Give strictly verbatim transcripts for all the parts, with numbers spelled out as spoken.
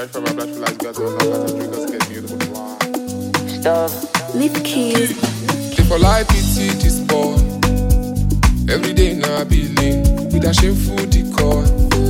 Black for my black for life, girls, all that, and drinkers get beautiful. Wow. Stop. Lift keys. If for life, it's this boy. Every day now I be lean with a shameful decor.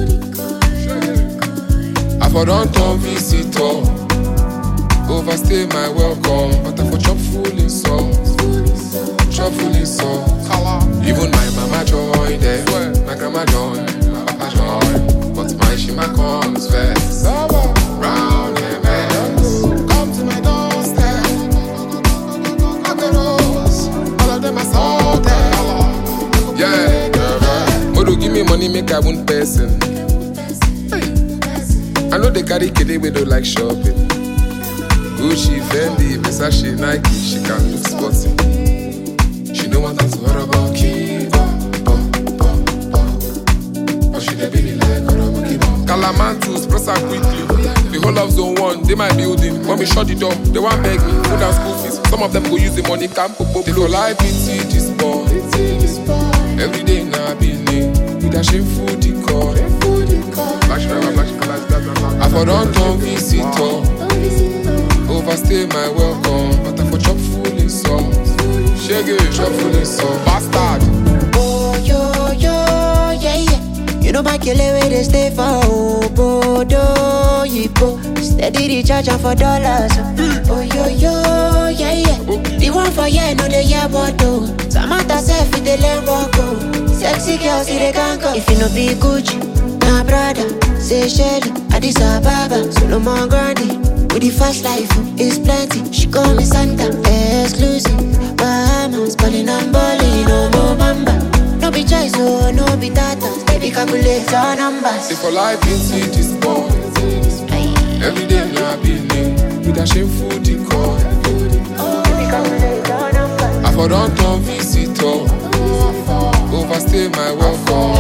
I for don't turn visitor. Overstay my welcome, but I for chop full in salt. Chop full in salt. Even my mama joy there, my grandma joy, my papa joy, but my shima comes first. Round and bends, come to my doorstep. I got rose, all of them are salted. Yeah, Modo give me money, make I one person. I know they carry kid, we don't like shopping. Gucci, Fendi, Versace, Nike, she can look sporty. She don't want to worry about Kiba, but she dey really like Kiba. Calamantus, press her quickly. The whole of zone one, they my building. When we shut the door, they want beg me, put down school fees. Some of them go use the money, camp up, up. They for life, it's this boy. Every day now I be late with a shameful decor. Black driver, black black black. I for don't turn visitor. Overstay my welcome, but I for chop full in salt. Shaggy, chop full in salt. Bastard. Oh yo yo yeah yeah. You know my killer where they stay for Obodo Yipo. Steady the charge for dollars. Oh yo yo yeah yeah. The one for yeah no they yeah but oh. Samantha self with the learn walk oh. Sexy girls see they can't go. If you no be Gucci, my brother say Shelly, Addis Ababa, Solomon Grandi. With the fast life, it's plenty. She call me Santa, exclusive. Bahamas, balling and balling, no more bamba. No be choice, oh, no be data. Steady calculator numbers. If for life, it's this boy. Every day now I be late with a shameful decor. I for don't turn visitor. Overstay my welcome,